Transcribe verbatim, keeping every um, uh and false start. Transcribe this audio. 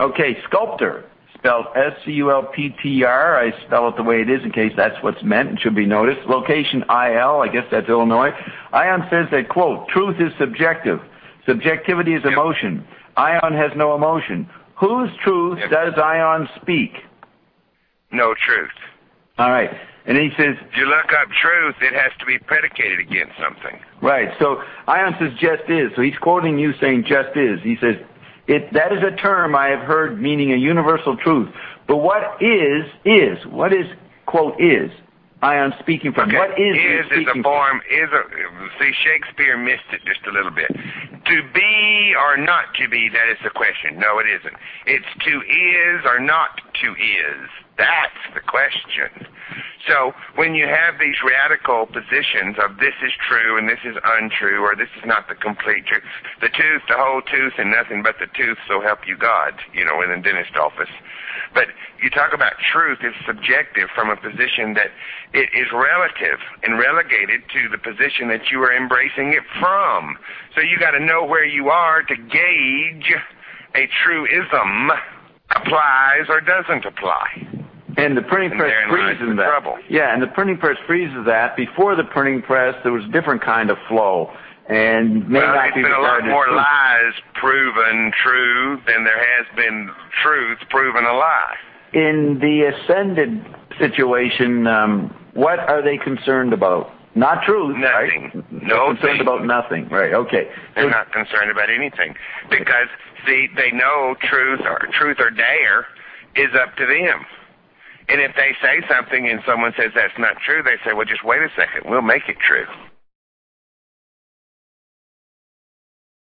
Okay, sculptor, spelled S C U L P T R. I spell it the way it is in case that's what's meant and should be noticed. Location I L, I guess that's Illinois. Ion says that, quote, truth is subjective. Subjectivity is emotion. Ion has no emotion. Whose truth yep. does Ion speak? No truth. All right. And he says... If you look up truth, it has to be predicated against something. Right. So Ion says just is. So he's quoting you saying just is. He says, it, that is a term I have heard meaning a universal truth. But what is, is. What is, quote, is? Ion speaking from. Okay. What is Is is a form, is a, see, Shakespeare missed it just a little bit. To be or not to be, that is the question. No, it isn't. It's to is or not to is. That's the question. So when you have these radical positions of this is true and this is untrue or this is not the complete truth, the tooth, the whole tooth, and nothing but the tooth, so help you God, you know, in the dentist office. But you talk about truth is subjective from a position that it is relative and relegated to the position that you are embracing it from. So you got to know where you are to gauge a truism applies or doesn't apply. And the printing press freezes that. Trouble. Yeah, and the printing press freezes that. Before the printing press, there was a different kind of flow. And may well, not it's be been a lot more true. lies proven true than there has been truth proven a lie. In the ascended situation, um, what are they concerned about? Not truth, nothing. right? No They're concerned thing. about nothing, right? Okay. They're so, not concerned about anything because see, they know truth or truth or dare is up to them. And if they say something and someone says that's not true, they say, well, just wait a second, we'll make it true.